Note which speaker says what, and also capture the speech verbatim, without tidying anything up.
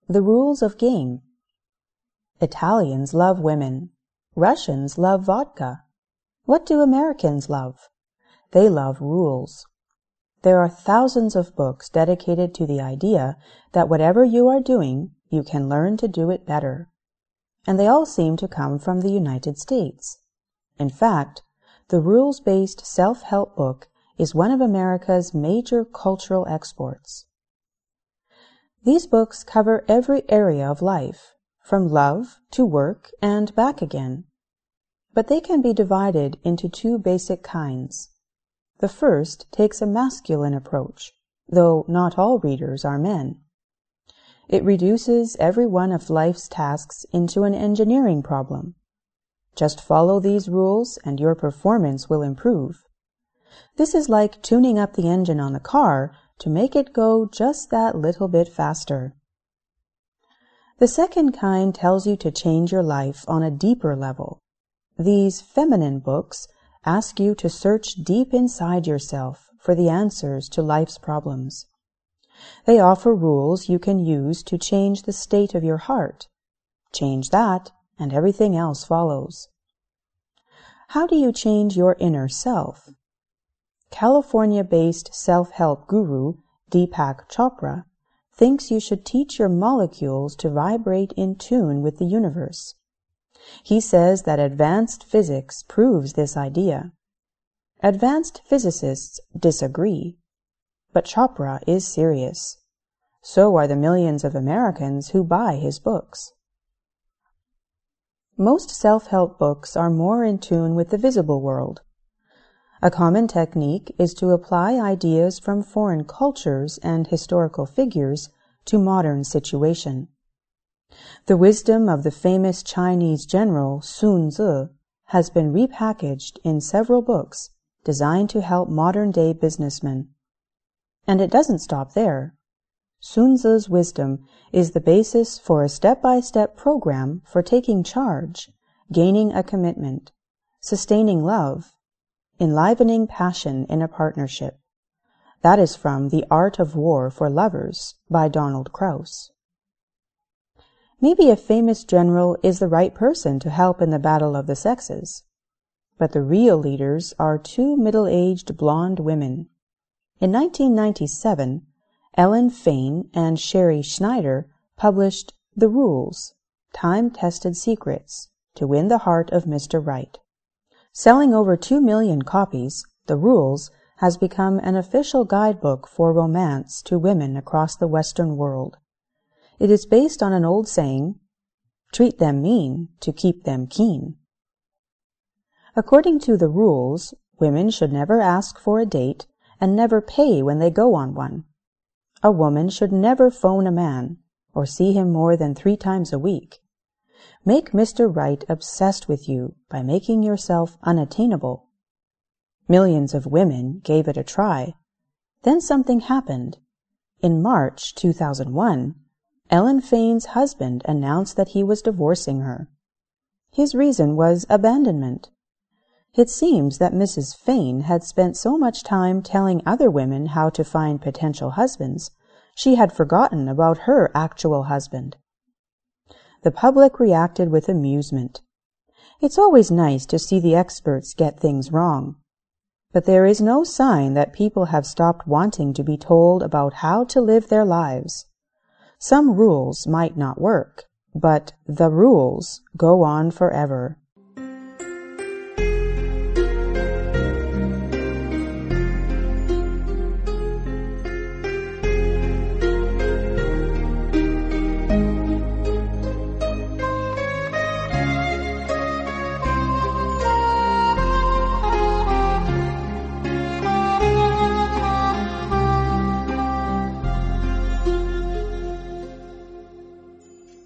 Speaker 1: The rules of game. Italians love women. Russians love vodka. What do Americans love? They love rules. There are thousands of books dedicated to the idea that whatever you are doing, you can learn to do it better. And they all seem to come from the United States. In fact, the rules-based self-help book is one of America's major cultural exports. These books cover every area of life, from love to work and back again. But they can be divided into two basic kinds. The first takes a masculine approach, though not all readers are men. It reduces every one of life's tasks into an engineering problem. Just follow these rules and your performance will improve. This is like tuning up the engine on the car to make it go just that little bit faster. The second kind tells you to change your life on a deeper level. These feminine books ask you to search deep inside yourself for the answers to life's problems. They offer rules you can use to change the state of your heart. Change that, and everything else follows. How do you change your inner self? California-based self-help guru Deepak Chopra thinks you should teach your molecules to vibrate in tune with the universe. He says that advanced physics proves this idea. Advanced physicists disagree, but Chopra is serious. So are the millions of Americans who buy his books. Most self-help books are more in tune with the visible world. A common technique is to apply ideas from foreign cultures and historical figures to modern situation. The wisdom of the famous Chinese general Sun Tzu has been repackaged in several books designed to help modern-day businessmen. And it doesn't stop there. Sun Tzu's wisdom is the basis for a step-by-step program for taking charge, gaining a commitment, sustaining love, enlivening passion in a partnership. That is from The Art of War for Lovers by Donald Krauss. Maybe a famous general is the right person to help in the battle of the sexes, but the real leaders are two middle-aged blonde women. In nineteen ninety-seven, Ellen Fain and Sherry Schneider published The Rules, Time-Tested Secrets to Win the Heart of Mister Right. Selling over two million copies, The Rules has become an official guidebook for romance to women across the Western world. It is based on an old saying, "Treat them mean to keep them keen." According to The Rules, women should never ask for a date and never pay when they go on one. A woman should never phone a man or see him more than three times a week. Make Mister Right obsessed with you by making yourself unattainable. Millions of women gave it a try. Then something happened. In March two thousand one, Ellen Fain's husband announced that he was divorcing her. His reason was abandonment. It seems that Missus Fain had spent so much time telling other women how to find potential husbands, she had forgotten about her actual husband. The public reacted with amusement. It's always nice to see the experts get things wrong. But there is no sign that people have stopped wanting to be told about how to live their lives. Some rules might not work, but the rules go on forever.